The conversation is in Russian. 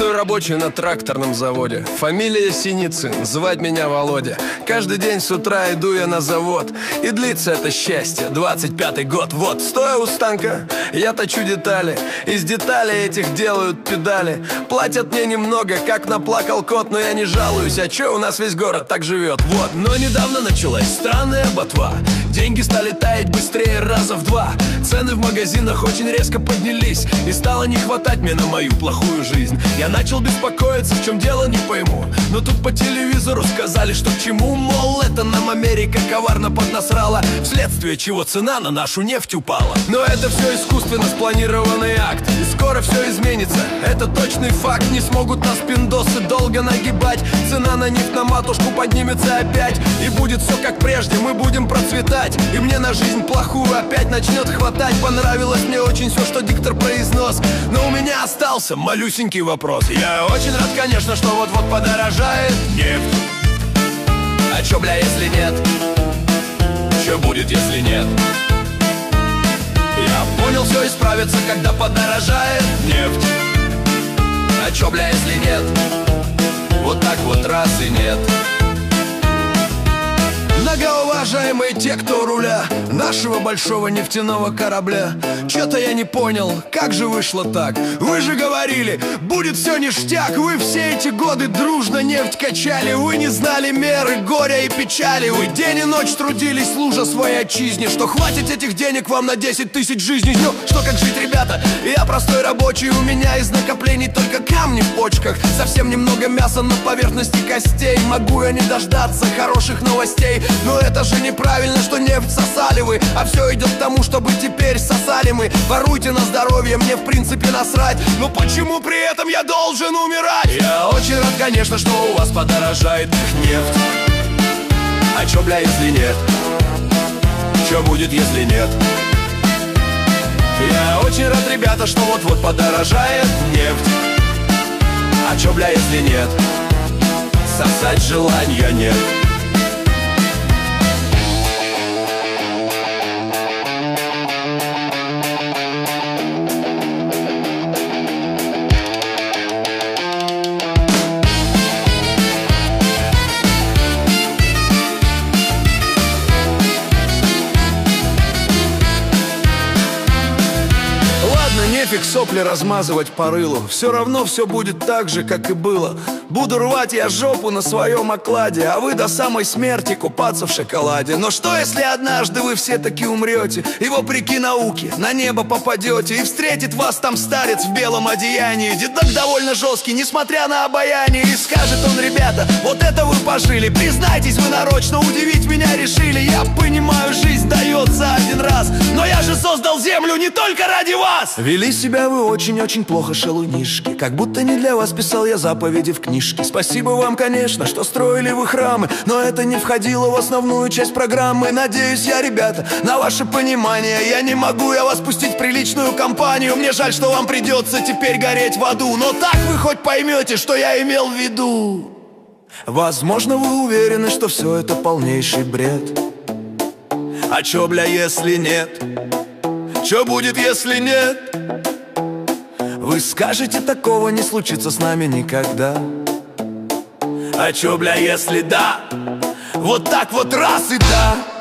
простой рабочий на тракторном заводе. Фамилия Синицын, звать меня Володя. Каждый день с утра иду я на завод, и длится это счастье 25-й год. Вот, стоя у станка, я точу детали. Из деталей этих делают педали. Платят мне немного, как наплакал кот, но я не жалуюсь, а чё у нас весь город так живет? Вот, но недавно началась странная ботва. Деньги стали таять быстрее раза в два. Цены в магазинах очень резко поднялись, и стало не хватать мне на мою плохую жизнь. Я начал беспокоиться, в чем дело, не пойму. Но тут по телевизору сказали, что к чему. Мол, это нам Америка коварно поднасрала, вследствие чего цена на нашу нефть упала. Но это все искусственно спланированный акт, и скоро все изменится, это точный факт. Не смогут нас пиндосы долго нагибать. Цена на нефть на матушку поднимется опять, и будет все как прежде, мы будем процветать. И мне на жизнь плохую опять начнет хватать. Понравилось мне очень все, что диктор произнес, но у меня остался малюсенький вопрос. Я очень рад, конечно, что вот-вот подорожает нефть. А чё, бля, если нет? Чё будет, если нет? Я понял, все исправится, когда подорожает нефть. А чё, бля, если нет? Вот так вот раз и нет. Многоуважаемые те, кто у руля нашего большого нефтяного корабля, чё-то я не понял, как же вышло так? Вы же говорили, будет все ништяк. Вы все эти годы дружно нефть качали. Вы не знали меры горя и печали. Вы день и ночь трудились, служа своей отчизне. Что хватит этих денег вам на 10 тысяч жизней? Ну, что как жить, ребята? Я простой рабочий, у меня из накоплений только камни в почках. Совсем немного мяса на поверхности костей. Могу я не дождаться хороших новостей? Но это же неправильно, что нефть сосали вы, а все идет к тому, чтобы теперь сосали мы. Воруйте на здоровье, мне в принципе насрать, но почему при этом я должен умирать? Я очень рад, конечно, что у вас подорожает нефть. А чё, бля, если нет? Чё будет, если нет? Я очень рад, ребята, что вот-вот подорожает нефть. А чё, бля, если нет? Сосать желания нет. Нефиг сопли размазывать по рылу, все равно все будет так же, как и было. Буду рвать я жопу на своем окладе, а вы до самой смерти купаться в шоколаде. Но что, если однажды вы все таки умрете, и вопреки науке на небо попадете, и встретит вас там старец в белом одеянии, дедок довольно жесткий, несмотря на обаяние, и скажет он: ребята, вот это вы пожили, признайтесь, вы нарочно удивить меня решили. Я понимаю, жизнь дается один раз, но я же создал землю не только ради вас. Вели себя вы очень-очень плохо, шалунишки, как будто не для вас писал я заповеди в книжке. Спасибо вам, конечно, что строили вы храмы, но это не входило в основную часть программы. Надеюсь я, ребята, на ваше понимание. Я не могу я вас пустить в приличную компанию. Мне жаль, что вам придется теперь гореть в аду, но так вы хоть поймете, что я имел в виду. Возможно, вы уверены, что все это полнейший бред. А чё, бля, если нет? Чё будет, если нет? Вы скажете, такого не случится с нами никогда. А чё, бля, если да? Вот так вот раз и да.